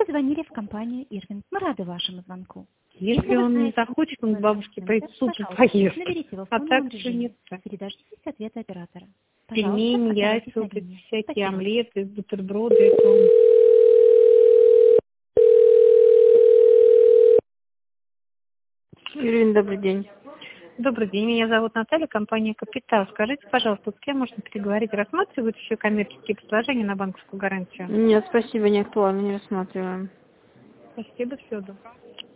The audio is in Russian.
позвонили в компанию Ирвин. Мы рады вашему звонку. Если он не захочет, он к бабушке поедет, супер поест. Наберите его в А фоновом так все режиме нет. и дождитесь ответа оператора. Пельмени, яйца, оставайтесь на вот эти линии. всякие Спасибо. омлеты, бутерброды. Это... Ирина, добрый день. Добрый день, меня зовут Наталья, компания «Капитал». Скажите, пожалуйста, с кем можно переговорить? Рассматривают еще коммерческие предложения на банковскую гарантию? Нет, спасибо, не актуально, не рассматриваем. Спасибо, всего доброго.